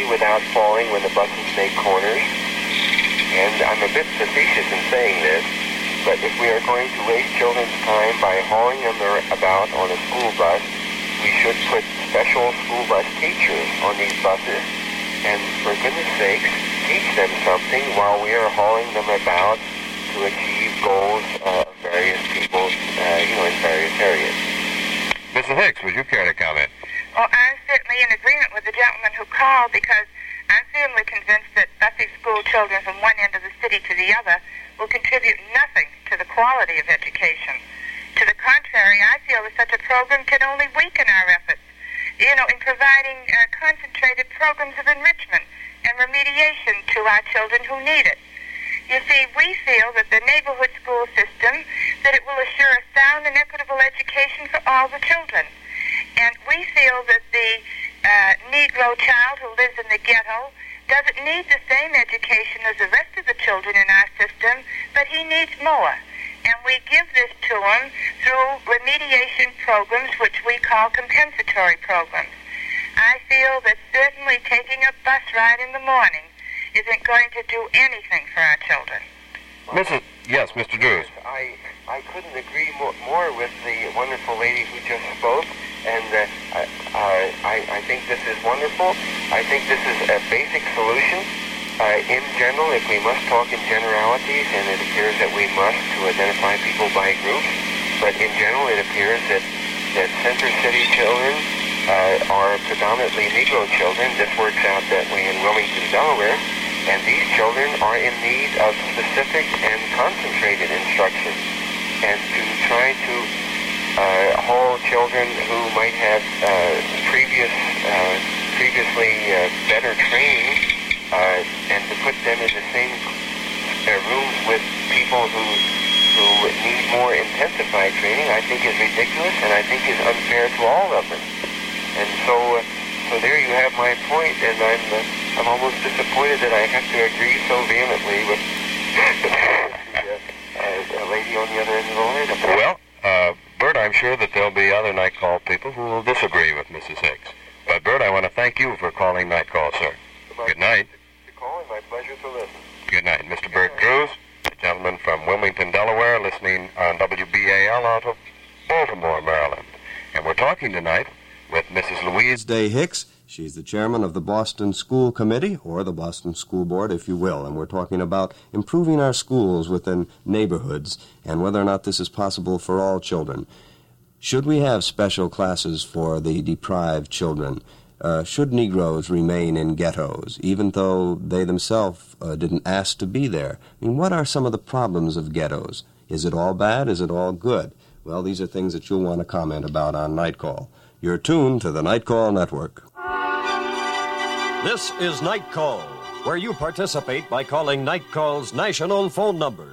without falling when the buses make corners. And I'm a bit facetious in saying this, but if we are going to waste children's time by hauling them about on a school bus, we should put special school bus teachers on these buses. And for goodness sakes, teach them something while we are hauling them about to achieve goals of various people, in various areas. Mrs. Hicks, would you care to comment? Well, I'm certainly in agreement with the gentleman who called, because I'm firmly convinced that busing school children from one end of the city to the other will contribute nothing to the quality of education. To the contrary, I feel that such a program can only weaken our efforts, in providing concentrated programs of enrichment and remediation to our children who need it. You see, we feel that the neighborhood school system, that it will assure a sound and equitable education for all the children. And we feel that the Negro child who lives in the ghetto doesn't need the same education as the rest of the children in our system, but he needs more. And we give this to him through remediation programs, which we call compensatory programs. I feel that certainly taking a bus ride in the morning isn't going to do anything for our children. Yes, Mr. Drews. I couldn't agree more with the wonderful lady who just spoke, and I think this is wonderful. I think this is a basic solution. In general, if we must talk in generalities, and it appears that we must to identify people by groups, but in general it appears that Center City children are predominantly Negro children. This works out that way in Wilmington, Delaware. And these children are in need of specific and concentrated instruction. And to try to haul children who might have previously better training and to put them in the same rooms with people who need more intensified training, I think is ridiculous, and I think is unfair to all of them. And so there you have my point, and I'm almost disappointed that I have to agree so vehemently with the lady on the other end of the line. Well, Bert, I'm sure that there'll be other Night Call people who will disagree with Mrs. Hicks. But, Bert, I want to thank you for calling Night Call, sir. Good night. My pleasure to listen. Good night. Mr. Bert Drews, a gentleman from Wilmington, Delaware, listening on WBAL out of Baltimore, Maryland. And we're talking tonight with Mrs. Louise Day Hicks. She's the chairman of the Boston School Committee, or the Boston School Board, if you will. And we're talking about improving our schools within neighborhoods and whether or not this is possible for all children. Should we have special classes for the deprived children? Should Negroes remain in ghettos, even though they themselves didn't ask to be there? I mean, what are some of the problems of ghettos? Is it all bad? Is it all good? Well, these are things that you'll want to comment about on Night Call. You're tuned to the Night Call Network. This is Night Call, where you participate by calling Night Call's national phone number,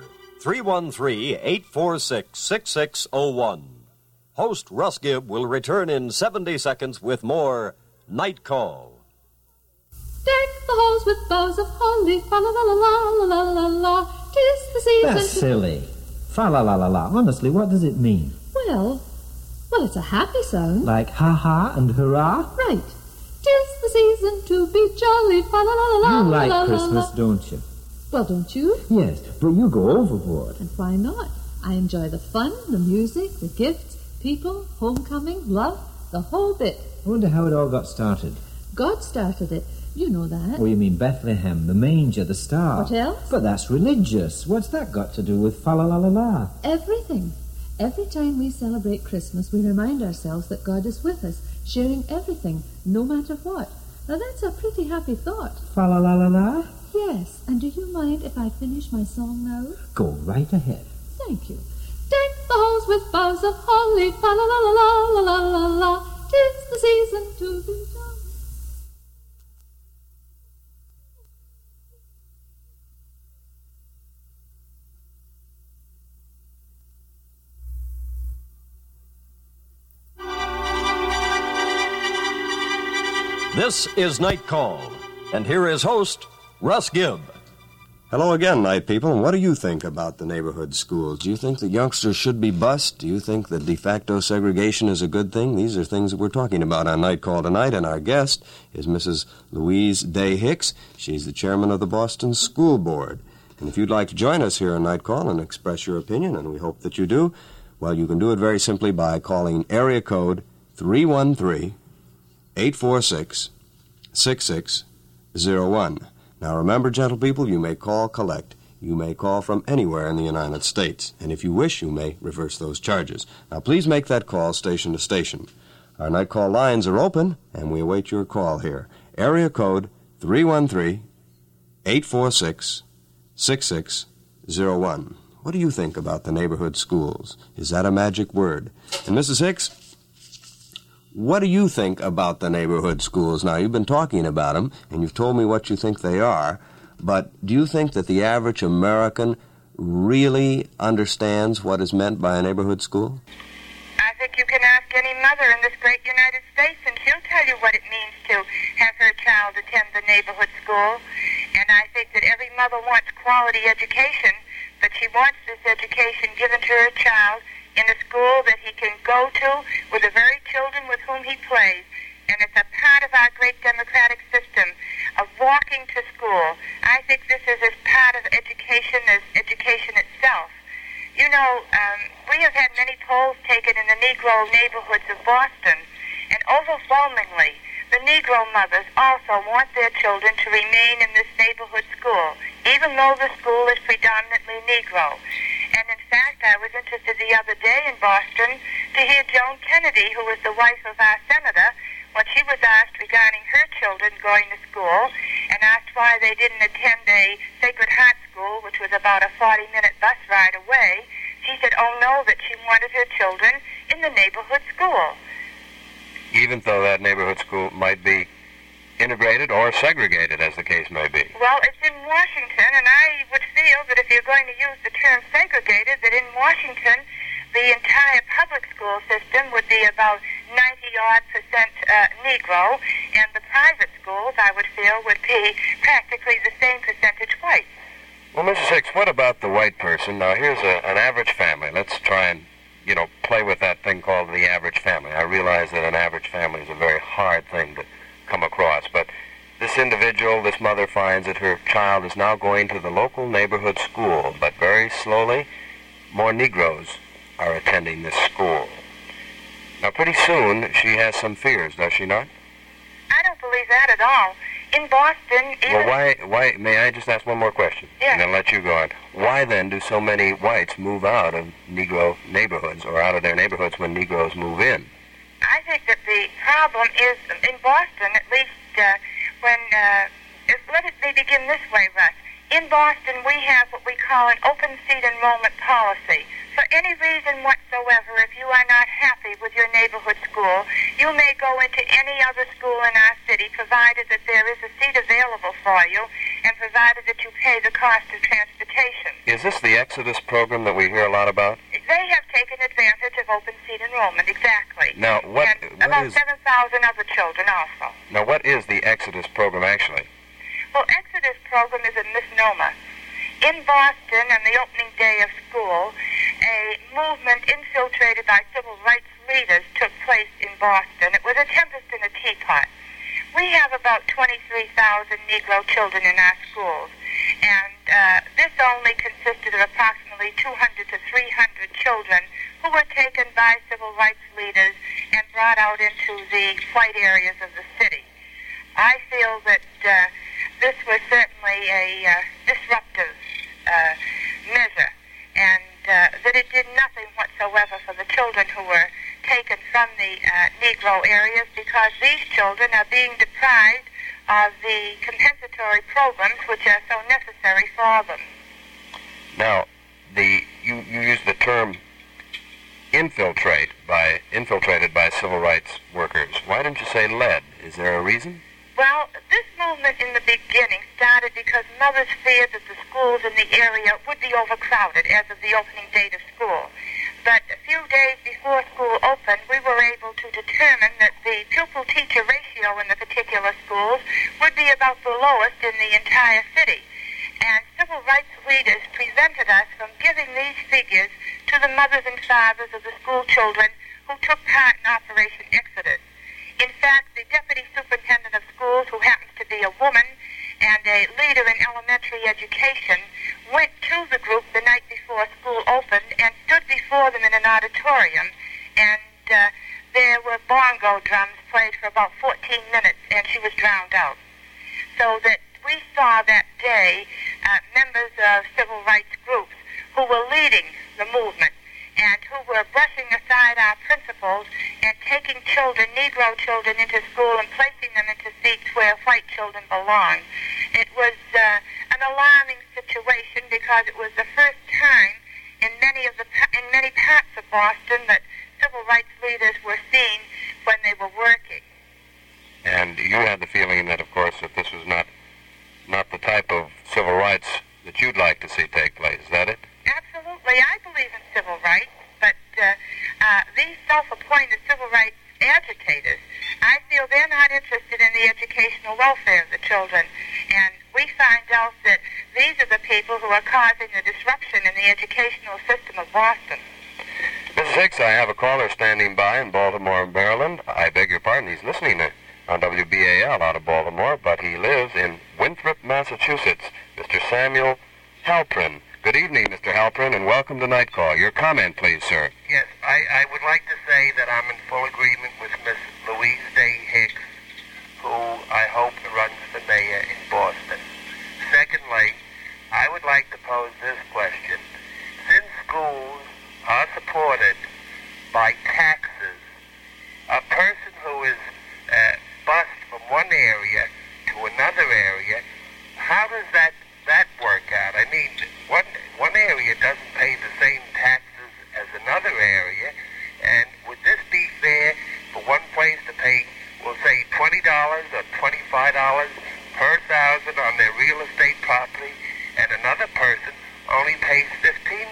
313-846-6601. Host Russ Gibb will return in 70 seconds with more Night Call. Deck the halls with boughs of holly, fa-la-la-la-la-la-la-la. 'Tis the season. That's silly. Fa-la-la-la-la. Honestly, what does it mean? Well, it's a happy song. Like ha-ha and hurrah? Right. 'Tis the season to be jolly, fa-la-la-la-la-la-la. You like Christmas, don't you? Well, don't you? Yes, but you go overboard. And why not? I enjoy the fun, the music, the gifts, people, homecoming, love, the whole bit. I wonder how it all got started. God started it. You know that. Oh, you mean Bethlehem, the manger, the star. What else? But that's religious. What's that got to do with fa-la-la-la-la? Everything. Every time we celebrate Christmas, we remind ourselves that God is with us, sharing everything, no matter what. Now, that's a pretty happy thought. Fa-la-la-la-la? Yes, and do you mind if I finish my song now? Go right ahead. Thank you. Deck the halls with boughs of holly, fa-la-la-la-la-la-la-la-la. 'Tis the season to be jolly. This is Night Call, and here is host Russ Gibb. Hello again, night people. And what do you think about the neighborhood schools? Do you think that youngsters should be bused? Do you think that de facto segregation is a good thing? These are things that we're talking about on Night Call tonight, and our guest is Mrs. Louise Day Hicks. She's the chairman of the Boston School Board. And if you'd like to join us here on Night Call and express your opinion, and we hope that you do, well, you can do it very simply by calling area code 313-846-6601. Now remember, gentle people, you may call collect. You may call from anywhere in the United States. And if you wish, you may reverse those charges. Now please make that call station to station. Our night call lines are open, and we await your call here. Area code 313-846-6601. What do you think about the neighborhood schools? Is that a magic word? And Mrs. Hicks, what do you think about the neighborhood schools? Now, you've been talking about them, and you've told me what you think they are, but do you think that the average American really understands what is meant by a neighborhood school? I think you can ask any mother in this great United States, and she'll tell you what it means to have her child attend the neighborhood school. And I think that every mother wants quality education, but she wants this education given to her child in a school that he can go to with the very children with whom he plays. And it's a part of our great democratic system of walking to school. I think this is as part of education as education itself. You know, we have had many polls taken in the Negro neighborhoods of Boston, and overwhelmingly, the Negro mothers also want their children to remain in this neighborhood school, even though the school is predominantly Negro. And in fact, I was interested the other day in Boston to hear Joan Kennedy, who was the wife of our senator, when she was asked regarding her children going to school and asked why they didn't attend a Sacred Heart school, which was about a 40-minute bus ride away, she said, oh no, that she wanted her children in the neighborhood school. Even though that neighborhood school might be integrated or segregated, as the case may be. Well, it's in Washington, and I would feel that if you're going to use the term segregated, that in Washington, the entire public school system would be about 90-odd% Negro, and the private schools, I would feel, would be practically the same percentage white. Well, Mrs. Hicks, what about the white person? Now, here's an average family. Let's try and, play with that thing called the average family. I realize that an average family is a very hard thing to come across, but this individual, this mother, finds that her child is now going to the local neighborhood school, but very slowly, more Negroes are attending this school. Now, pretty soon, she has some fears, does she not? I don't believe that at all. In Boston, even... Well, why, may I just ask one more question? Yes. And then let you go on. Why, then, do so many whites move out of Negro neighborhoods, or out of their neighborhoods when Negroes move in? I think that the problem is, in Boston, at least, let me begin this way, Russ. In Boston, we have what we call an open seat enrollment policy. For any reason whatsoever, if you are not happy with your neighborhood school, you may go into any other school in our city, provided that there is a seat available for you, and provided that you pay the cost of transportation. Is this the Exodus program that we hear a lot about? They have taken advantage of open seat enrollment, exactly. Now, what about is... 7,000 other children also. Now, what is the Exodus program, actually? Well, Exodus program is a misnomer. In Boston, on the opening day of school, a movement infiltrated by civil rights leaders took place in Boston. It was a tempest in a teapot. We have about 23,000 Negro children in our schools, and this only consisted of approximately 200 to 300 children who were taken by civil rights leaders and brought out into the white areas of the city. I feel that this was certainly a disruptive measure, and that it did nothing whatsoever for the children who were taken from the Negro areas, because these children are being deprived of the compensatory programs which are so necessary for them. Now, you used the term infiltrated by civil rights workers. Why didn't you say led? Is there a reason? Well, this movement in the beginning started because mothers feared that the schools in the area would be overcrowded as of the opening date of school. But a few days before school opened, we were able to determine that the pupil-teacher ratio in the particular schools would be about the lowest in the entire city. and civil rights leaders prevented us from giving these figures to the mothers and fathers of the school children who took part in Operation Exodus. In fact, the deputy superintendent of schools, who happens to be a woman and a leader in elementary education, went to the group the night before school opened and stood before them in an auditorium, and there were bongo drums played for about 14 minutes, and she was drowned out. So that we saw that day members of civil rights groups who were leading the movement and who were brushing aside our principles and taking children, Negro children, into school and placing them into seats where white children belong. It was an alarming situation because it was the first time in many parts of Boston that civil rights leaders were seen when they were working. And you had the feeling that, of course, that this was not the type of civil rights that you'd like to see take place. Is that it? Absolutely. I believe in civil rights, but these self-appointed civil rights agitators, I feel they're not interested in the educational welfare of the children. And we find out that these are the people who are causing the disruption in the educational system of Boston. Mrs. Hicks, I have a caller standing by in Baltimore, Maryland. I beg your pardon, he's listening on WBAL out of Baltimore, but he lives in Winthrop, Massachusetts. Mr. Samuel Halprin. Good evening, Mr. Halprin, and welcome to Night Call. Your comment, please, sir. Yes, I would like to say that I'm in full agreement with Miss Louise Day Hicks, who I hope runs for mayor in Boston. Secondly, I would like to pose this question. Since schools are supported by taxes, a person who is bused from one area to another area, how does that work out? I mean, one area doesn't pay the same taxes as another area, and would this be fair for one place to pay, we'll say, $20 or $25 per thousand on their real estate property, and another person only pays $15?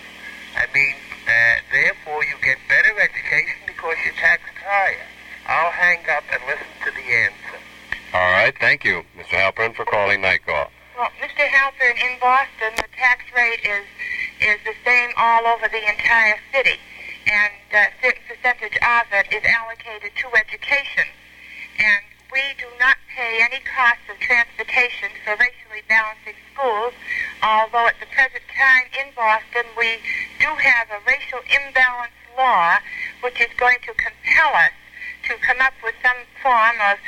I mean, therefore you get better education because you're taxed higher. I'll hang up and listen to the answer. All right, thank you, Mr. Halprin, for calling Night Call. Well, Mr. Halpern, in Boston, the tax rate is the same all over the entire city, and a certain percentage of it is allocated to education. And we do not pay any cost of transportation for racially balancing schools, although at the present time in Boston we do have a racial imbalance law which is going to compel us to come up with some form of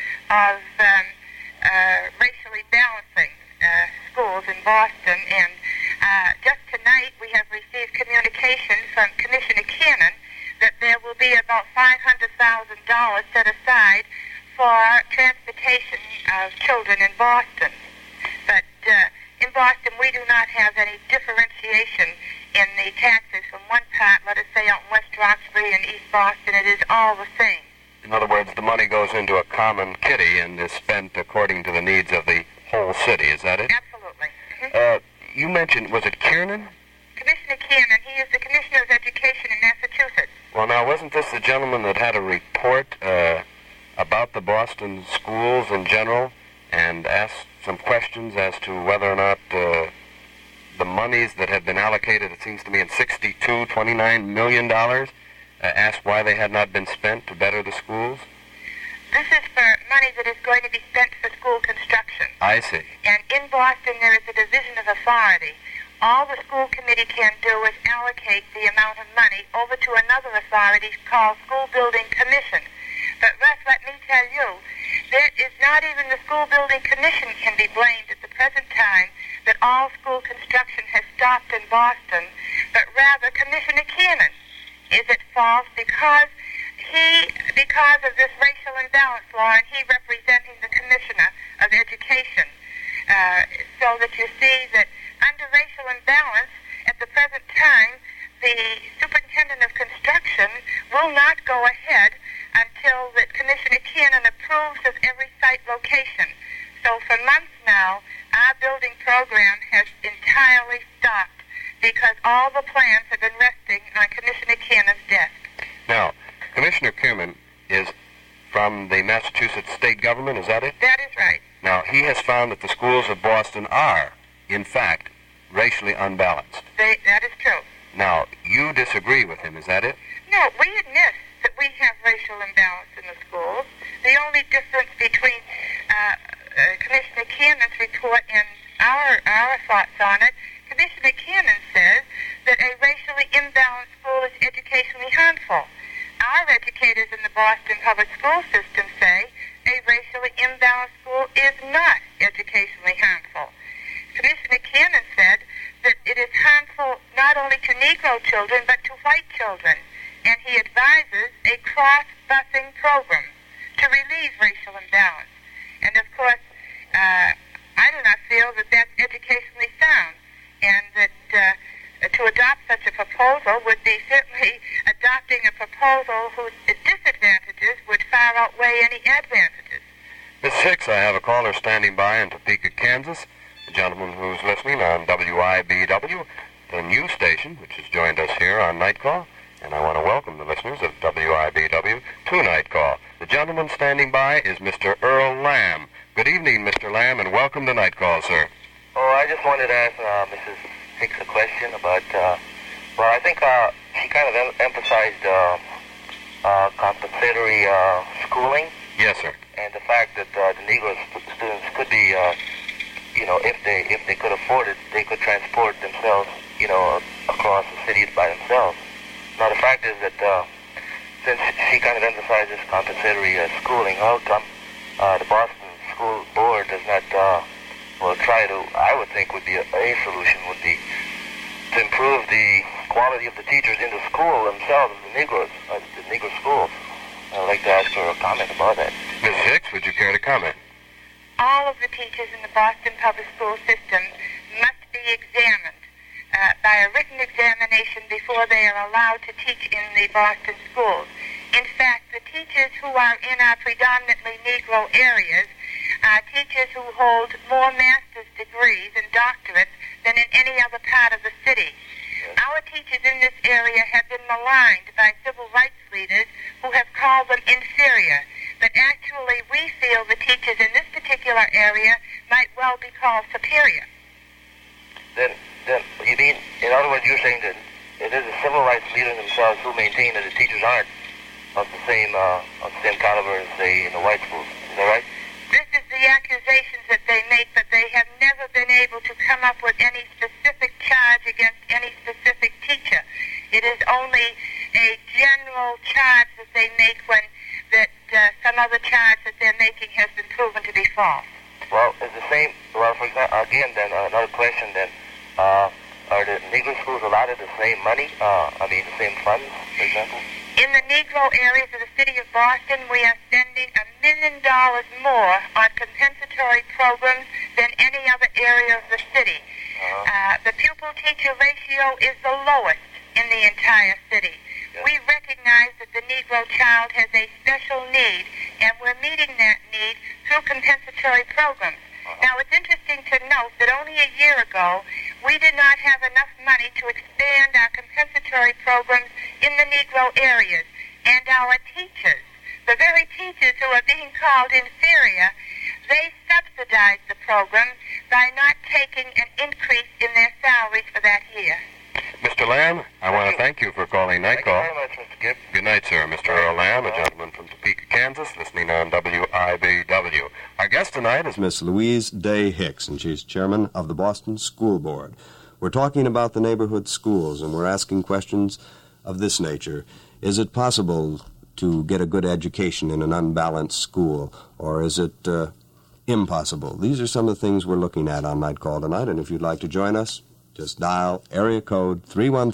racially balancing schools in Boston. And just tonight we have received communication from Commissioner Cannon that there will be about $500,000 set aside for transportation of children in Boston. But in Boston we do not have any differentiation in the taxes from one part, let us say out in West Roxbury and East Boston. It is all the same. In other words, the money goes into a common kitty and is spent according to the needs of the whole city. Is that it? Absolutely. Mm-hmm. You mentioned, was it Kiernan? Commissioner Cannon. He is the Commissioner of Education in Massachusetts. Well, now, wasn't this the gentleman that had a report about the Boston schools in general and asked some questions as to whether or not the monies that had been allocated, it seems to me, in $29 million, asked why they had not been spent to better the schools? This is for money that is going to be spent for school construction. I see. And in Boston there is a division of authority. All the school committee can do is allocate the amount of money over to another authority called School Building Commission. But Russ, let me tell you, there is not even the School Building Commission can be blamed at the present time that all school construction has stopped in Boston, but rather Commissioner Cannon is at fault because of this racial imbalance law, and he representing the Commissioner of Education. So that you see that under racial imbalance, at the present time, the Superintendent of Construction will not go ahead until that Commissioner Cannon approves of every site location. So for months now, our building program has entirely stopped because all the plans have been resting on Commissioner Cannon's desk. Now, Commissioner Kiernan is from the Massachusetts state government, is that it? That is right. Now, he has found that the schools of Boston are in fact, racially unbalanced. That is true. Now, you disagree with him, is that it? No, we admit that we have racial imbalance in the schools. The only difference between Commissioner Cannon's report and our thoughts on it, Commissioner Cannon says that a racially imbalanced school is educationally harmful. Our educators in the Boston public school system say a racially imbalanced school is not educationally harmful. Commissioner Cannon said that it is harmful not only to Negro children but to white children, and he advises a cross-busing program to relieve racial imbalance. And of course, I do not feel that that's educationally sound, and that to adopt such a proposal would be certainly adopting a proposal whose disadvantages would far outweigh any advantages. Miss Hicks, I have a caller standing by in Topeka, Kansas, a gentleman who's listening on WIBW, the news station, which has joined us here on Night Call, and I want to welcome the listeners of WIBW to Night Call. The gentleman standing by is Mr. Earl Lamb. Good evening, Mr. Lamb, and welcome to Night Call, sir. Oh, I just wanted to ask Mrs. Hicks a question about, I think she kind of emphasized compensatory schooling. Yes, sir. And the fact that the Negro students could be, if they could afford it, they could transport themselves, across the cities by themselves. Now, the fact is that since she kind of emphasizes compensatory schooling, how come the Boston School Board does not, try to, I would think would be a solution would be to improve the quality of the teachers in the school themselves, the Negro schools. I'd like to ask her a comment about that. Mrs. Hicks, would you care to comment? All of the teachers in the Boston public school system must be examined by a written examination before they are allowed to teach in the Boston schools. In fact, the teachers who are in our predominantly Negro areas are teachers who hold more master's degrees and doctorates than in any other part of the city. Our teachers in this area have been maligned by civil rights leaders who have called them inferior. But actually, we feel the teachers in this particular area might well be called superior. Then you mean, in other words, you're saying that it is the civil rights leaders themselves who maintain that the teachers aren't of the same caliber as, say, in the white schools. Is that right? This is the accusations that they make, but they have never been able to come up with any specific charge against any specific teacher. It is only a general charge that they make when some other charge that they're making has been proven to be false. Well, it's the same. Well, for example, again, then another question. Then, are the Negro schools allotted the same money? The same funds, for example? In the Negro areas of the city of Boston, we are spending $1 million more on compensatory programs than any other area of the city. The pupil-teacher ratio is the lowest in the entire city. Yes. We recognize that the Negro child has a special need, and we're meeting that need through compensatory programs. Now, it's interesting to note that only a year ago, we did not have enough money to expand our compensatory programs in the Negro areas. And our teachers, the very teachers who are being called inferior, they subsidize the program by not taking an increase in their salaries for that year. Mr. Lamb, I want to thank you for calling Night Call. Thank you very much, Mr. Gibb. Good night, sir. Mr. Earl Lamb, a gentleman from Topeka, Kansas, listening on WIBW. Our guest tonight is Miss Louise Day Hicks, and she's chairman of the Boston School Board. We're talking about the neighborhood schools, and we're asking questions of this nature. Is it possible to get a good education in an unbalanced school, or is it impossible? These are some of the things we're looking at on Night Call tonight, and if you'd like to join us, just dial area code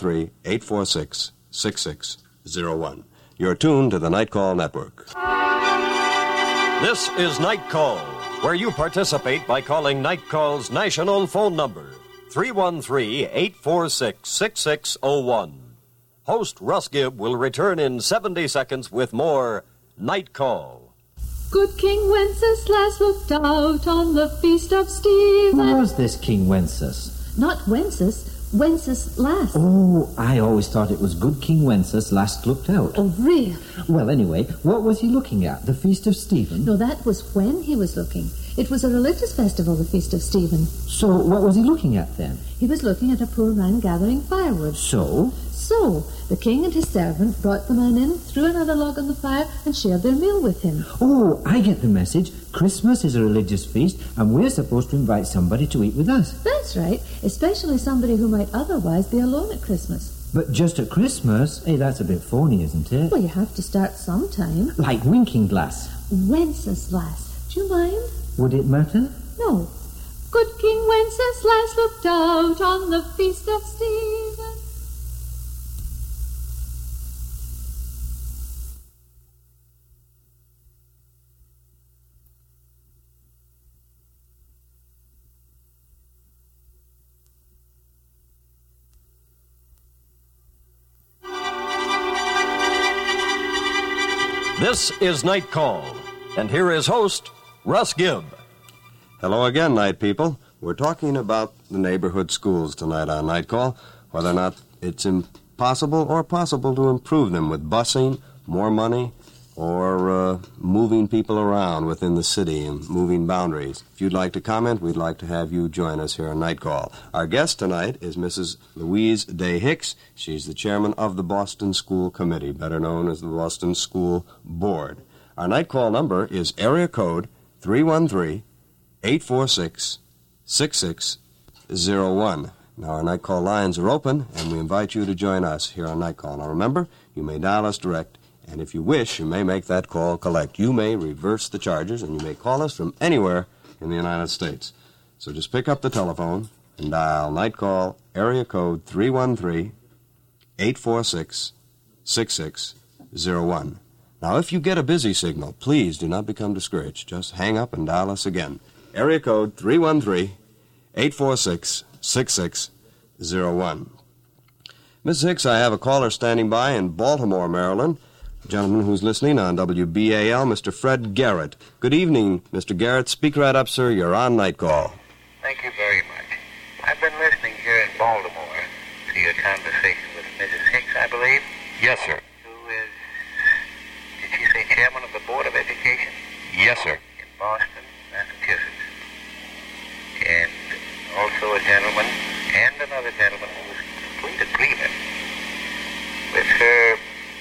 313-846-6601. You're tuned to the Night Call Network. This is Night Call, where you participate by calling Night Call's national phone number, 313-846-6601. Host Russ Gibb will return in 70 seconds with more Night Call. Good King Wenceslas looked out on the feast of Stephen. Who was this King Wenceslas? Not Wenceslas, Wenceslas. Oh, I always thought it was good King Wenceslas last looked out. Oh, really? Well, anyway, what was he looking at? The Feast of Stephen? No, that was when he was looking. It was a religious festival, the Feast of Stephen. So what was he looking at then? He was looking at a poor man gathering firewood. So? So, the king and his servant brought the man in, threw another log on the fire, and shared their meal with him. Oh, I get the message. Christmas is a religious feast, and we're supposed to invite somebody to eat with us. That's right, especially somebody who might otherwise be alone at Christmas. But just at Christmas? Hey, that's a bit phony, isn't it? Well, you have to start sometime. Like winking glass. Wenceslas. Do you mind? Would it matter? No. Good King Wenceslas looked out on the Feast of Stephen. This is Night Call, and here is host, Russ Gibb. Hello again, night people. We're talking about the neighborhood schools tonight on Night Call, whether or not it's impossible or possible to improve them with busing, more money, or moving people around within the city and moving boundaries. If you'd like to comment, we'd like to have you join us here on Night Call. Our guest tonight is Mrs. Louise Day Hicks. She's the chairman of the Boston School Committee, better known as the Boston School Board. Our Night Call number is area code 313-846-6601. Now, our Night Call lines are open, and we invite you to join us here on Night Call. Now, remember, you may dial us direct, and if you wish, you may make that call collect. You may reverse the charges, and you may call us from anywhere in the United States. So just pick up the telephone and dial Night Call area code 313-846-6601. Now, if you get a busy signal, please do not become discouraged. Just hang up and dial us again. Area code 313-846-6601. Ms. Hicks, I have a caller standing by in Baltimore, Maryland. A gentleman who's listening on WBAL, Mr. Fred Garrett. Good evening, Mr. Garrett. Speak right up, sir. You're on Night Call. Thank you very much. I've been listening here in Baltimore to your conversation with Mrs. Hicks, I believe. Yes, sir. Who is, did she say chairman of the Board of Education? Yes, sir. In Boston, Massachusetts. And also a gentleman and another gentleman who was in complete agreement with her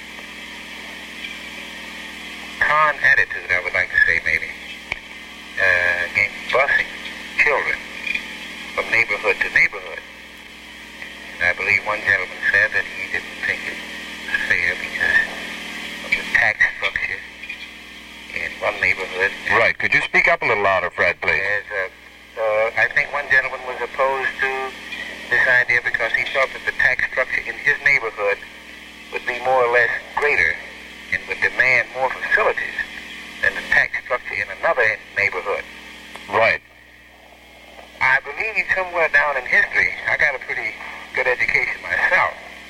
con attitude, I would like to say maybe, against busing children from neighborhood to neighborhood. And I believe one gentleman said that he didn't think it was fair because of the tax structure in one neighborhood. Right. Could you speak up a little louder, Fred, please? I think one gentleman was opposed to this idea because he felt that the tax structure in his neighborhood would be more or less greater and would demand more facilities than the tax structure in another neighborhood. Right. I believe somewhere down in history, I got a pretty good education myself,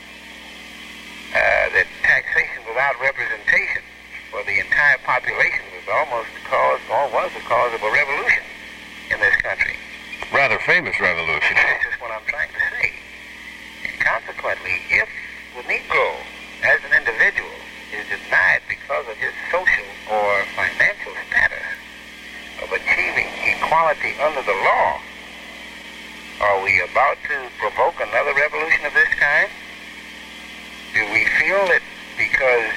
that taxation without representation for the entire population was almost the cause, or was the cause of a revolution in this country. Rather famous revolution. That's just what I'm trying to say. And consequently, if the Negro, as an individual, is denied because of his social or financial status of achieving equality under the law, are we about to provoke another revolution of this kind? Do we feel that because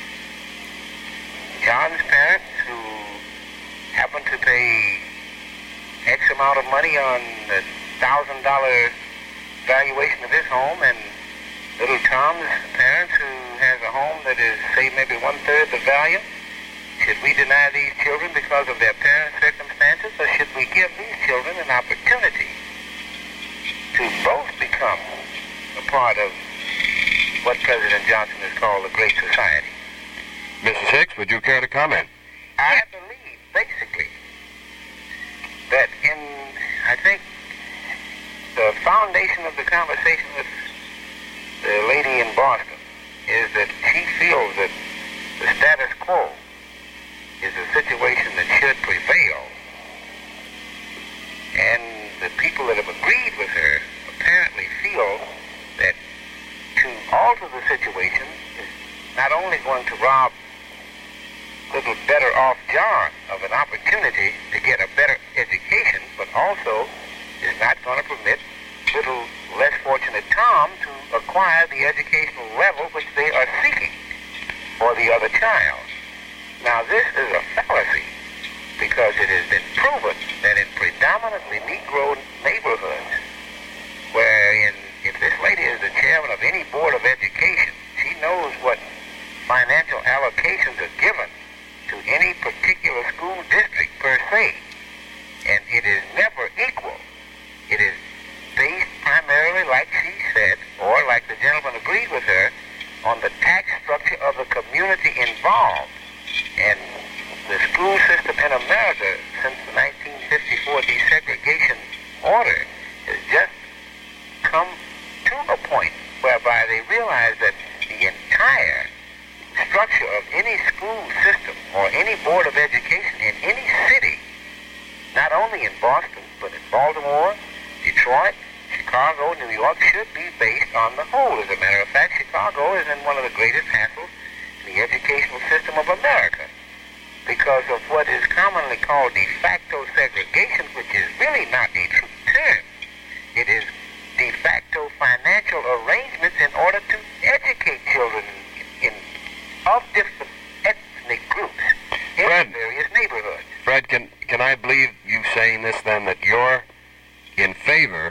John's parents, who happen to pay X amount of money on the $1,000 valuation of his home, and little Tom's parents, who has a home that is, say, maybe one-third the value, should we deny these children because of their parents' circumstances, or should we give these children an opportunity to both become a part of what President Johnson has called a great society? Mrs. Hicks, would you care to comment? I believe, basically, that I think the foundation of the conversation with the lady in Boston is that she feels that the status quo is a situation that should prevail. And the people that have agreed with her apparently feel that to alter the situation is not only going to rob little better off John of an opportunity to get a better also is not going to permit little less fortunate Tom to acquire the educational level which they are seeking for the other child. Now, this is a fallacy because it has been proven that in predominantly Negro neighborhoods, wherein if this lady is the chairman of any board of education, she knows what financial allocations are given to any particular school district per se, and it is never equal. It is based primarily, like she said, or like the gentleman agreed with her, on the tax structure of the community involved. And the school system in America, since the 1954 desegregation order, has just come to a point whereby they realize that the entire structure of any school system or any board of education in any city, not only in Boston, but in Baltimore, Detroit, Chicago, New York, should be based on the whole. As a matter of fact, Chicago is in one of the greatest hassles in the educational system of America because of what is commonly called de facto segregation, which is really not a true term. It is de facto financial arrangements in order to educate children of different ethnic groups in various neighborhoods. Fred, can I believe you saying this then, that you're in favor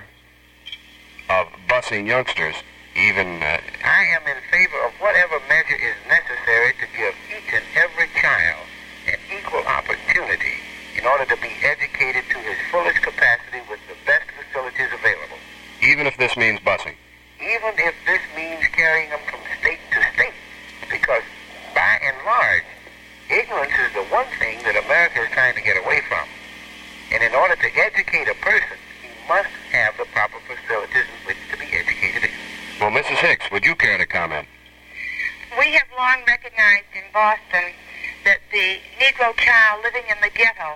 of busing youngsters, even... I am in favor of whatever measure is necessary to give each and every child an equal opportunity in order to be educated to his fullest capacity with the best facilities available. Even if this means busing? Even if this means carrying them from state to state, because by and large, ignorance is the one thing that America is trying to get away from. And in order to educate a person, he must have the proper facilities in which to be educated in. Well, Mrs. Hicks, would you care to comment? We have long recognized in Boston that the Negro child living in the ghetto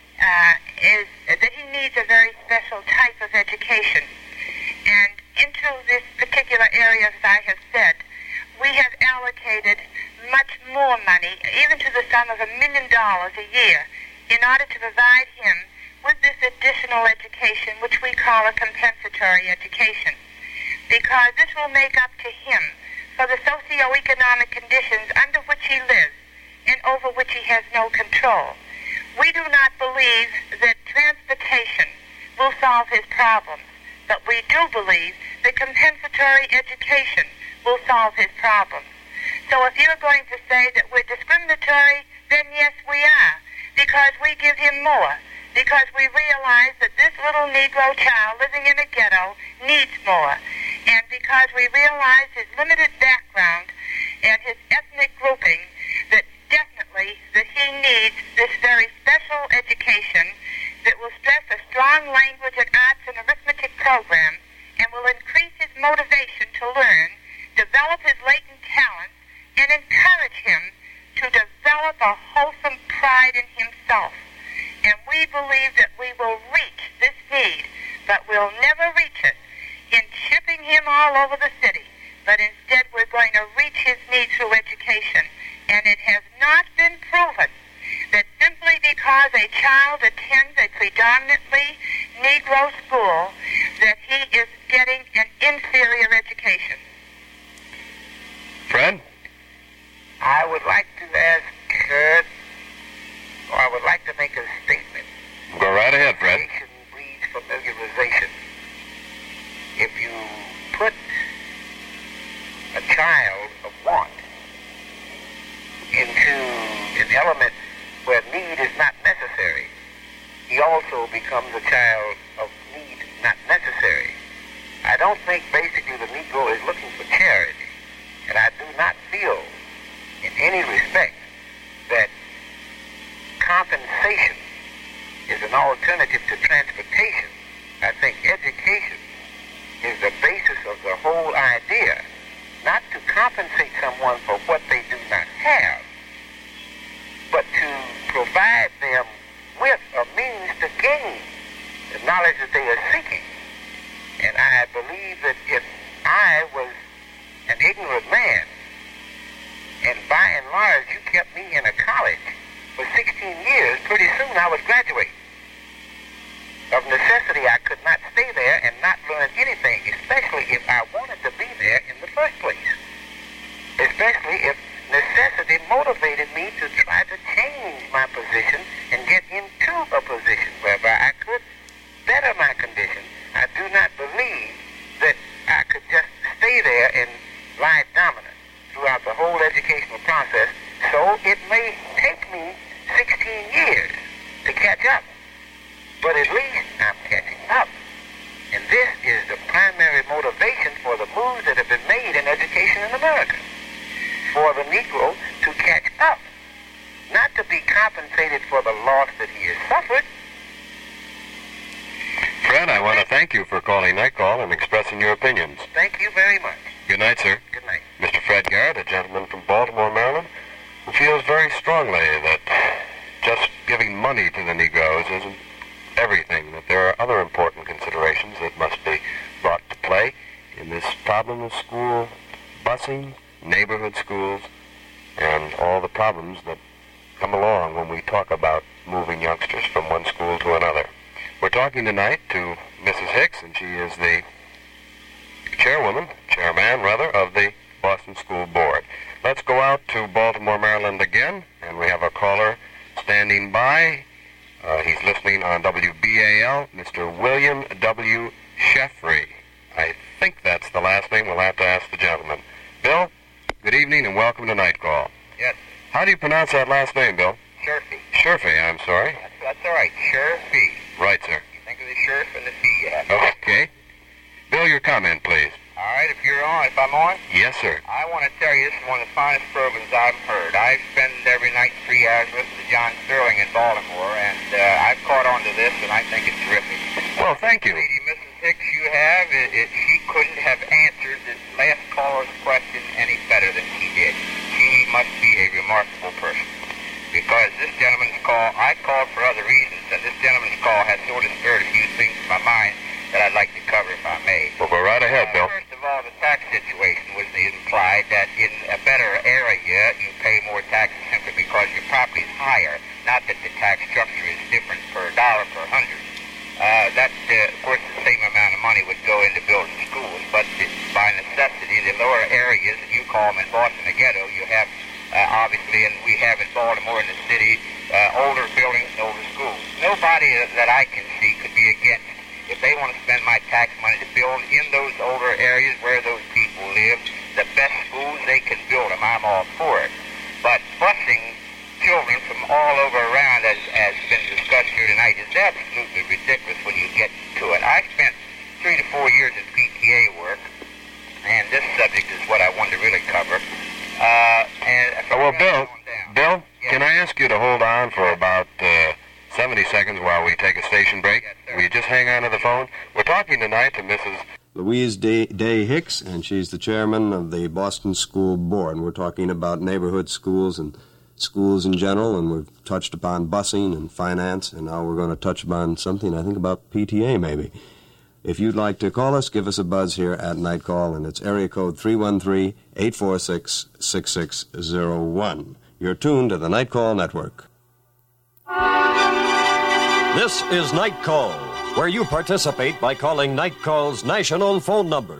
that he needs a very special type of education. And into this particular area, as I have said, we have allocated much more money, even to the sum of $1 million a year, in order to provide him with this additional education, which we call a compensatory education, because this will make up to him for the socioeconomic conditions under which he lives and over which he has no control. We do not believe that transportation will solve his problems, but we do believe that compensatory education will solve his problems. So if you're going to say that we're discriminatory, then yes, we are, because we give him more, because we realize that this little Negro child living in a ghetto needs more, and because we realize his limited background and his ethnic grouping, that definitely that he needs this very special education that will stress a strong language and arts and arithmetic program and will increase his motivation to learn, develop his latent talents, and encourage him to develop a wholesome pride in himself. And we believe that we will reach this need, but we'll never reach it in shipping him all over the city. But instead, we're going to reach his need through education. And it has not been proven that simply because a child attends a predominantly Negro school that he is getting an inferior education. Fred? I would like to ask her, or I would like to make a statement. Go right ahead, Fred. Education breeds familiarization. If you put a child of want into an element where need is not necessary, he also becomes a child of need not necessary. I don't think basically the Negro is looking for charity, and I do not feel in any respect that compensation is an alternative to transportation. I think education is the basis of the whole idea, not to compensate someone for what they do not have, but to provide them with a means to gain the knowledge that they are seeking. And I believe that if I was an ignorant man, and by and large you kept me in a college for 16 years, pretty soon I would graduate. Of necessity, I could not stay there and not learn anything, especially if I wanted to be there in the first place. Especially if necessity motivated me to try to change my position and get into a position whereby I could better my condition. I do not believe that I could just stay there and lie dominant throughout the whole educational process, so it may take me 16 years to catch up. But at least I'm catching up. And this is the primary motivation for the moves that have been made in education in America. For the Negro to catch up, not to be compensated for the loss that he has suffered. Fred, I want to thank you for calling Night Call and expressing your opinions. Thank you very much. Good night, sir. Good night. Mr. Fred Garrett, a gentleman from Baltimore, Maryland, who feels very strongly that just giving money to the Negroes isn't everything, that there are other important considerations that must be brought to play in this problem of school busing, neighborhood schools, and all the problems that come along when we talk about moving youngsters from one school to another. We're talking tonight to Mrs. Hicks, and she is the chairman, of the Boston School Board. Let's go out to Baltimore, Maryland again, and we have a caller standing by. He's listening on WBAL, Mr. William W. Sheffrey. I think that's the last name. We'll have to ask the gentleman. Bill, good evening and welcome to Night Call. Yes. How do you pronounce that last name, Bill? Shurfy. Shurfy, I'm sorry. That's all right. Shurfy. Right, sir. You think of the sheriff and the fee you have. Okay. Bill, your comment, please. All right, if I'm on? Yes, sir. I want to tell you, this is one of the finest programs I've heard. I spend every night 3 hours listening to John Sterling in Baltimore, and I've caught on to this, and I think it's terrific. Well, thank you. Lady, Mrs. Hicks, you have, she couldn't have answered this last caller's question any better than she did. She must be a remarkable person. Because this gentleman's call, I called for other reasons, and this gentleman's call has sort of stirred a few things in my mind that I'd like to cover if I may. Well, go right ahead, Bill. First of all, the tax situation was implied that in a better area you pay more taxes simply because your property is higher, not that the tax structure is different per dollar per hundred. Of course, the same amount of money would go into building schools, but by necessity, the lower areas, that you call them in Boston a ghetto, you have obviously, and we have in Baltimore in the city, older buildings and older schools. Nobody that I can see could be against if they want to spend my tax money to build in those older areas where those people live the best schools they can build them. I'm all for it. But busing children from all over around, as has been discussed here tonight, is absolutely ridiculous when you get to it. I spent 3 to 4 years in PTA work, and this subject is what I wanted to really cover. Bill, yes. Can I ask you to hold on for about 70 seconds while we take a station break? Yes, sir. Will you just hang on to the phone? We're talking tonight to Mrs. Louise Day Hicks, and she's the chairman of the Boston School Board. And we're talking about neighborhood schools and schools in general, and we've touched upon busing and finance, and now we're going to touch upon something, I think, about PTA maybe. If you'd like to call us, give us a buzz here at Night Call, and it's area code 313-846-6601. You're tuned to the Night Call Network. This is Night Call, where you participate by calling Night Call's national phone number,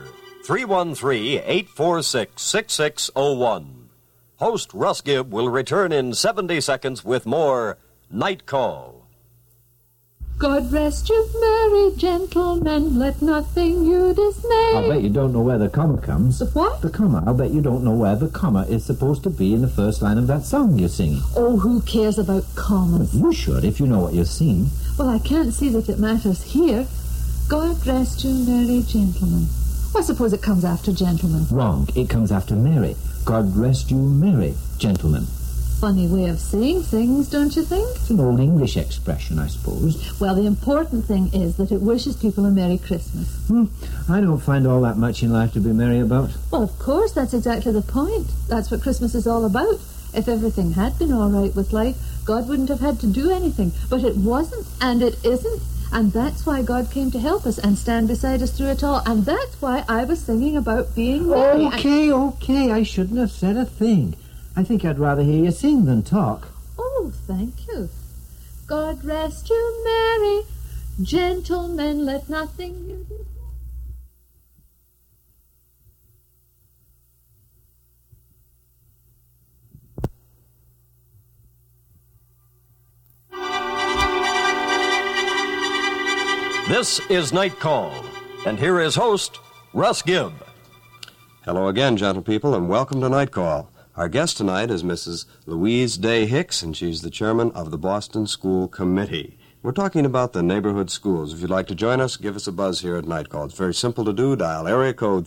313-846-6601. Host Russ Gibb will return in 70 seconds with more Night Call. God rest you, merry gentlemen, let nothing you dismay. I'll bet you don't know where the comma comes. The what? The comma. I'll bet you don't know where the comma is supposed to be in the first line of that song you're singing. Oh, who cares about commas? You should, if you know what you're singing. Well, I can't see that it matters here. God rest you, merry gentlemen. I suppose it comes after gentlemen. Wrong. It comes after Mary. God rest you, merry gentlemen. Funny way of saying things, don't you think? It's an old English expression, I suppose. Well, the important thing is that it wishes people a Merry Christmas. I don't find all that much in life to be merry about. Well, of course, that's exactly the point. That's what Christmas is all about. If everything had been all right with life, God wouldn't have had to do anything. But it wasn't, and it isn't. And that's why God came to help us and stand beside us through it all. And that's why I was singing about being merry. Okay, I shouldn't have said a thing. I think I'd rather hear you sing than talk. Oh, thank you. God rest you, merry Gentlemen, let nothing you do. This is Night Call, and here is host, Russ Gibb. Hello again, gentle people, and welcome to Night Call. Our guest tonight is Mrs. Louise Day Hicks, and she's the chairman of the Boston School Committee. We're talking about the neighborhood schools. If you'd like to join us, give us a buzz here at Night Call. It's very simple to do. Dial area code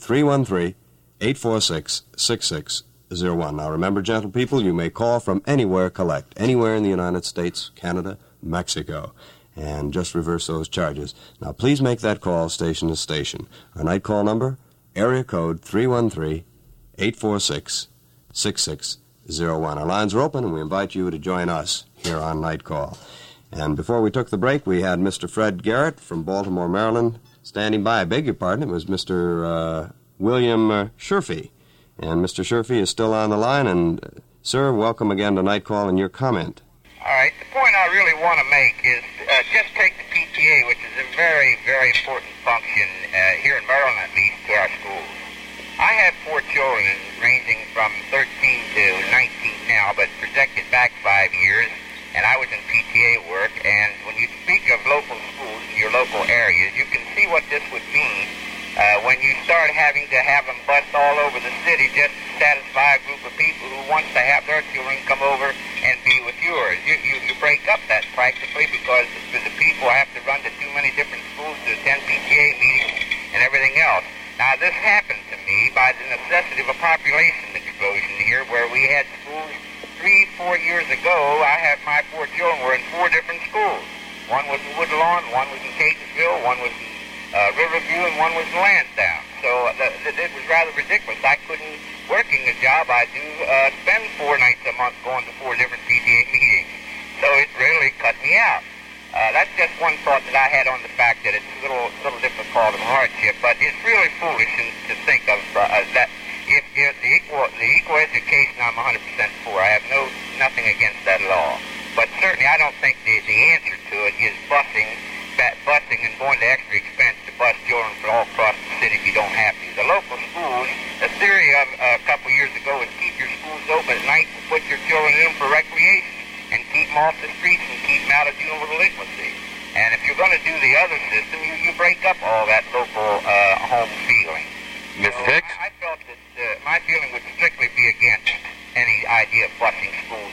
313-846-6601. Now remember, gentle people, you may call from anywhere, collect anywhere in the United States, Canada, Mexico, and just reverse those charges. Now please make that call station to station. Our Night Call number, area code 313-846-6601. Our lines are open, and we invite you to join us here on Night Call. And before we took the break, we had Mr. Fred Garrett from Baltimore, Maryland, standing by. I beg your pardon, it was Mr. William Sherfy. And Mr. Sherfy is still on the line. And, sir, welcome again to Night Call, and your comment. All right, the point I really want to make is just take the PTA, which is a very, very important function here in Maryland, at least, to our schools. I have 4 children ranging from 13 to 19 now, but projected back 5 years, and I was in PTA work, and when you speak of local schools in your local areas, you can see what this would mean when you start having to have them bust all over the city just to satisfy a group of people who wants to have their children come over and be with yours. You break up that practically because the people have to run to too many different schools to attend PTA meetings and everything else. Now, this happened to me by the necessity of a population explosion here where we had schools 3-4 years ago. I had my 4 children were in 4 different schools. One was in Woodlawn, one was in Catonsville, one was in Riverview, and one was in Lansdowne. So it was rather ridiculous. I couldn't, working a job I do, spend 4 nights a month going to 4 different PTA meetings. So it really cut me out. That's just one thought that I had on the fact that it's a little difficult and hardship, but it's really foolish to think of that. If the equal education, I'm 100% for. I have nothing against that law. But certainly I don't think the answer to it is busing and going to extra expense to bus children from all across the city if you don't have to. The local schools, the theory of a couple years ago was keep your schools open at night and put your children in for recreation and keep them off the streets and keep them out of dealing with delinquency. And if you're going to do the other system, you break up all that local home feeling. Mrs. Hicks? I felt that my feeling would strictly be against any idea of busing schools.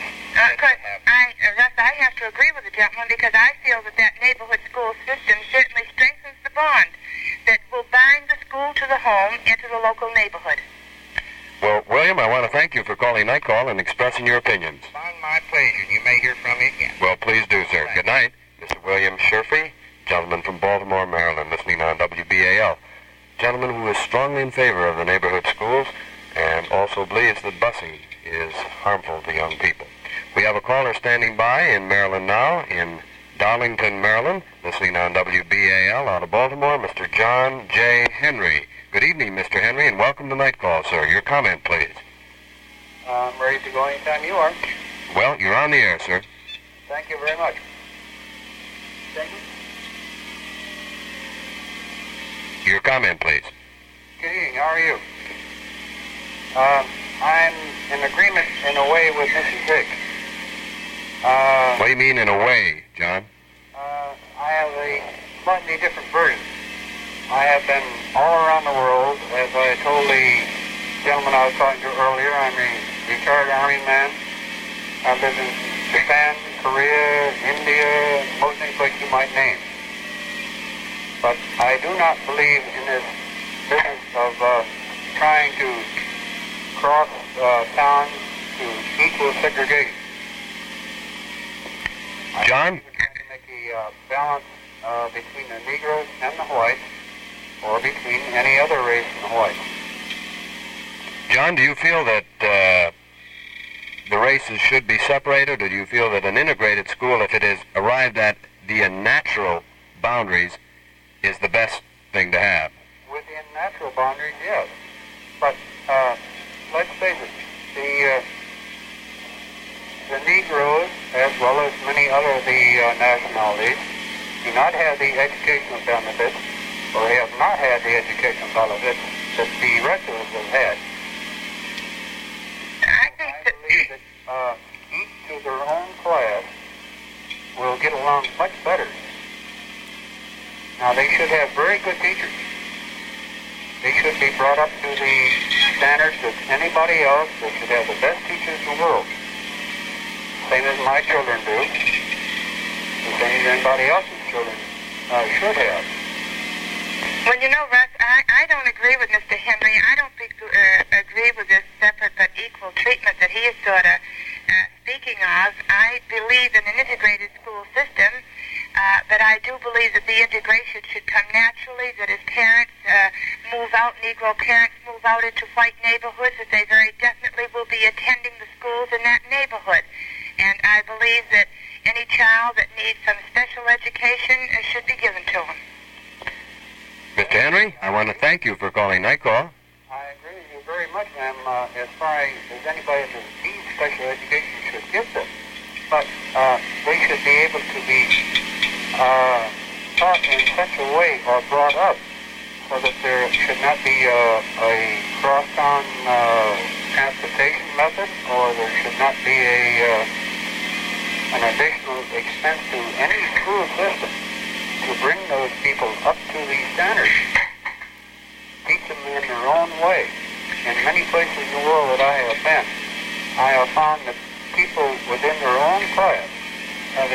Russ, I have to agree with the gentleman because I feel that neighborhood school system certainly strengthens the bond that will bind the school to the home and to the local neighborhood. Well, William, I want to thank you for calling Night Call and expressing your opinions. It's my pleasure, and you may hear from me again. Well, please do, sir. Good night. Mr. William Sherfy, gentleman from Baltimore, Maryland, listening on WBAL. Gentleman who is strongly in favor of the neighborhood schools and also believes that busing is harmful to young people. We have a caller standing by in Maryland now, in Darlington, Maryland, listening on WBAL out of Baltimore, Mr. John J. Henry. Good evening, Mr. Henry, and welcome to Night Call, sir. Your comment, please. I'm ready to go anytime you are. Well, you're on the air, sir. Thank you very much. Thank you. Your comment, please. Good evening. How are you? I'm in agreement in a way with Mrs. Hicks. What do you mean in a way, John? I have a slightly different version. I have been all around the world. As I told the gentleman I was talking to earlier, I'm a retired Army man. I've been in Japan, Korea, India, most any place you might name. But I do not believe in this business of trying to cross towns to equal segregation. John? I think we have to make a balance between the Negroes and the whites, or between any other race than the whites. John, do you feel that the races should be separated, or do you feel that an integrated school, if it is arrived at the natural boundaries, is the best thing to have? Within natural boundaries, yes. But let's face it, the Negroes, as well as many other of the nationalities, do not have the educational benefits or have not had the educational benefits that the rest of us have had. I believe that each to their own class will get along much better. Now, they should have very good teachers. They should be brought up to the standards of anybody else. They should have the best teachers in the world. Same as my children do. The same as anybody else's children should have. Well, you know, Russ, I don't agree with Mr. Henry. I don't agree with this separate but equal treatment that he is sort of speaking of. I believe in an integrated school system, but I do believe that the integration should come naturally, that as parents move out, Negro parents move out into white neighborhoods, that they very definitely will be attending the schools in that neighborhood. And I believe that any child that needs some special education should be given to him. Mr. Henry, I want to thank you for calling Night Call. I agree with you very much, ma'am, as far as anybody that needs special education should get them. But they should be able to be taught in such a way or brought up so that there should not be a cross-on transportation method, or there should not be an additional expense to any school system to bring those people up to these standards. Teach them in their own way. In many places in the world that I have been, I have found that people within their own class have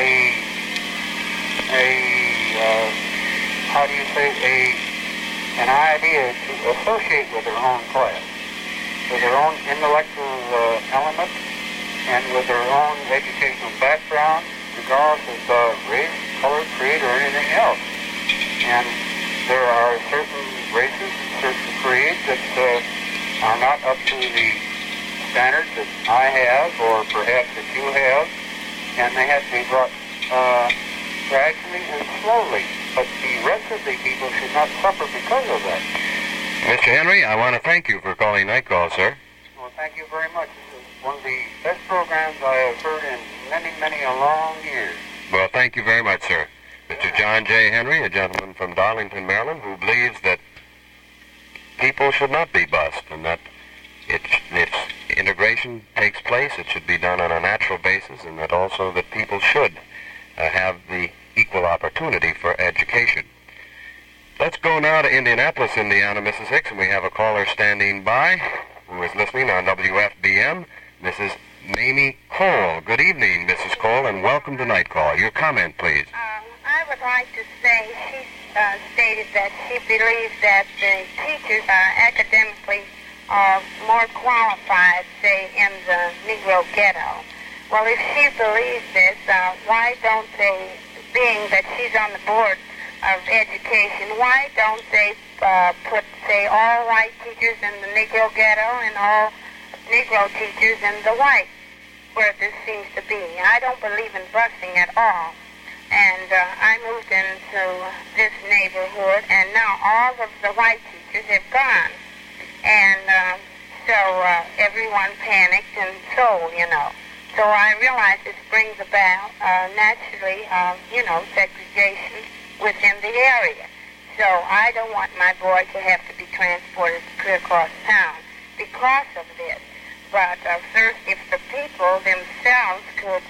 an idea to associate with their own class, with their own intellectual element, and with their own educational background, regardless of race, color, creed, or anything else. And there are certain races, certain creeds that are not up to the standards that I have, or perhaps that you have, and they have to be brought gradually and slowly. But the rest of the people should not suffer because of that. Mr. Henry, I want to thank you for calling Night Call, sir. Well, thank you very much. This is one of the best programs I have heard in many, many a long years. Well, thank you very much, sir. Mr. John J. Henry, a gentleman from Darlington, Maryland, who believes that people should not be bused, and that if integration takes place, it should be done on a natural basis, and that also that people should have the equal opportunity for education. Let's go now to Indianapolis, Indiana, Mrs. Hicks, and we have a caller standing by who is listening on WFBM, Mrs. Mamie Cole. Good evening, Mrs. Cole, and welcome to Night Call. Your comment, please. I would like to say she stated that she believes that the teachers are academically more qualified, say, in the Negro ghetto. Well, if she believes this, why don't they, being that she's on the board of education, why don't they put, say, all white teachers in the Negro ghetto and all Negro teachers in the white, where this seems to be? I don't believe in busing at all. And I moved into this neighborhood, and now all of the white teachers have gone. And so everyone panicked, and so, you know. So I realize this brings about, naturally, segregation within the area. So I don't want my boy to have to be transported clear across town because of this. But first, if the people themselves could,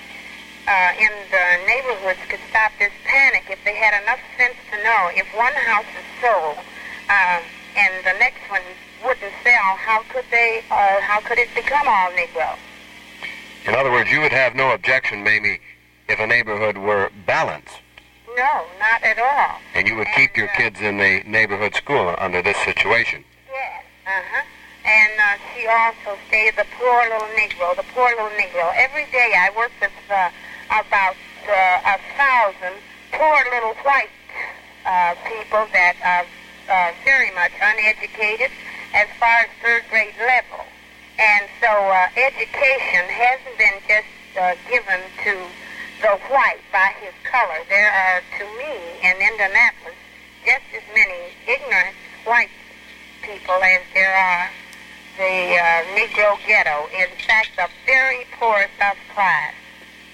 in the neighborhoods, could stop this panic, if they had enough sense to know if one house is sold and the next one wouldn't sell, how could it become all Negro? In other words, you would have no objection, Mamie, if a neighborhood were balanced. No, not at all. And you would keep your kids in the neighborhood school under this situation. Yes, And she also stated the poor little Negro. Every day I work with about 1,000 poor little white people that are very much uneducated as far as third grade level. And so education hasn't been just given to the white by his color. There are, to me, in Indianapolis, just as many ignorant white people as there are the Negro ghetto. In fact, the very poorest of class.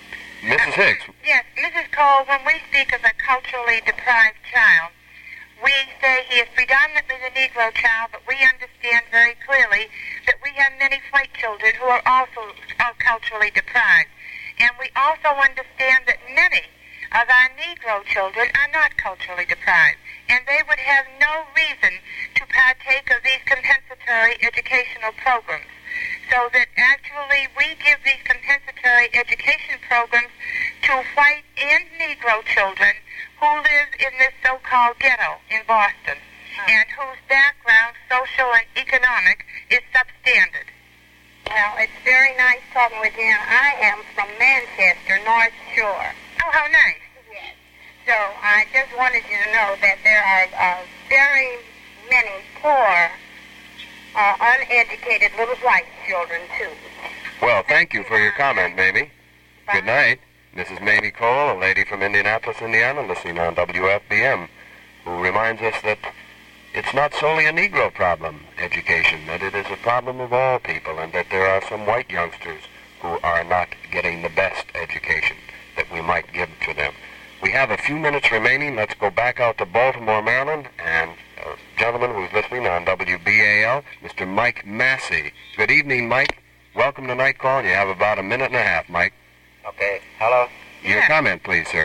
Mrs. Hicks. Yes, Mrs. Cole, when we speak of a culturally deprived child, we say he is predominantly the Negro child, but we understand very clearly that we have many white children who are also culturally deprived. And we also understand that many of our Negro children are not culturally deprived, and they would have no reason to partake of these compensatory educational programs. So that actually we give these compensatory education programs to white and Negro children who live in this so-called ghetto in Boston, and whose background, social and economic, is substandard. Well, it's very nice talking with you. I am from Manchester, North Shore. Oh, how nice. Yes. So I just wanted you to know that there are very many poor, uneducated little white children, too. Well, thank you for your comment, Mamie. Bye. Good night. Mrs. Mamie Cole, a lady from Indianapolis, Indiana, listening on WFBM, who reminds us that it's not solely a Negro problem, education, that it is a problem of all people, and that there are some white youngsters who are not getting the best education that we might give to them. We have a few minutes remaining. Let's go back out to Baltimore, Maryland, and a gentleman who's listening on WBAL, Mr. Mike Massey. Good evening, Mike. Welcome to Night Call. You have about a minute and a half, Mike. Okay, hello? Your comment, please, sir.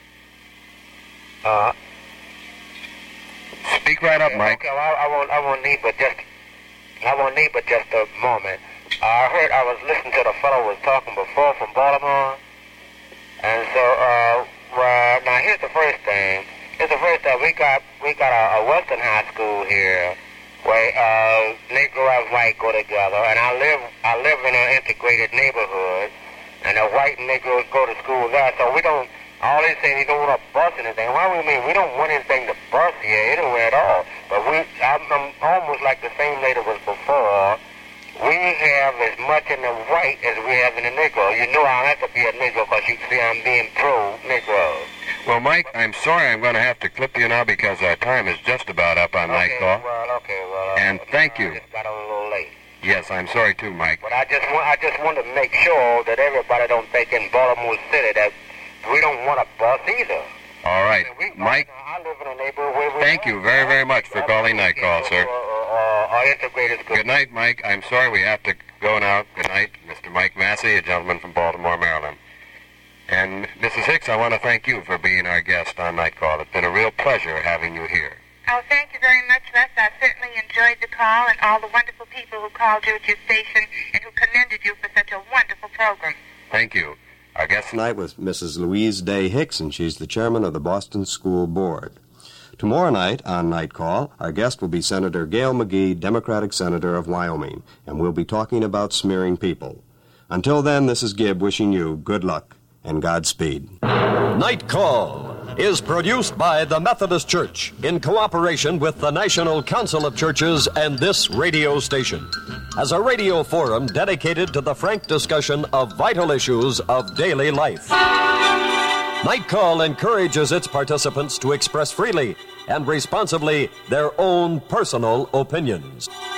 Speak right up, Mike. Okay, well, I won't need but just a moment. I was listening to the fellow who was talking before from Baltimore, and so, well, now here's the first thing. We got a Western high school here where Negro and white go together, and I live in an integrated neighborhood, and the white and Negroes go to school there, so we don't. All they say, you don't want to bust anything. Why we mean? We don't want anything to bust here anywhere at all. But I'm almost like the same lady was before. We have as much in the white as we have in the Negro. You know I have to be a Negro because you see I'm being pro-Negro. Well, Mike, I'm sorry I'm going to have to clip you now because our time is just about up on Night Call. Well. And thank you. I just got on a little late. Yes, I'm sorry too, Mike. But I just want to make sure that everybody don't think in Baltimore City that we don't want a bus either. All right. Mike, I live in a neighborhood where we thank you very, very much for calling Night Call, sir. Integrated school. Good night, Mike. I'm sorry we have to go now. Good night, Mr. Mike Massey, a gentleman from Baltimore, Maryland. And Mrs. Hicks, I want to thank you for being our guest on Night Call. It's been a real pleasure having you here. Oh, thank you very much, Les. I certainly enjoyed the call and all the wonderful people who called you at your station and who commended you for such a wonderful program. Thank you. Our guest Tonight with Mrs. Louise Day Hicks, and she's the chairman of the Boston School Board. Tomorrow night on Night Call, our guest will be Senator Gail McGee, Democratic Senator of Wyoming, and we'll be talking about smearing people. Until then, this is Gibb wishing you good luck and Godspeed. Night Call is produced by the Methodist Church in cooperation with the National Council of Churches and this radio station as a radio forum dedicated to the frank discussion of vital issues of daily life. Night Call encourages its participants to express freely and responsibly their own personal opinions.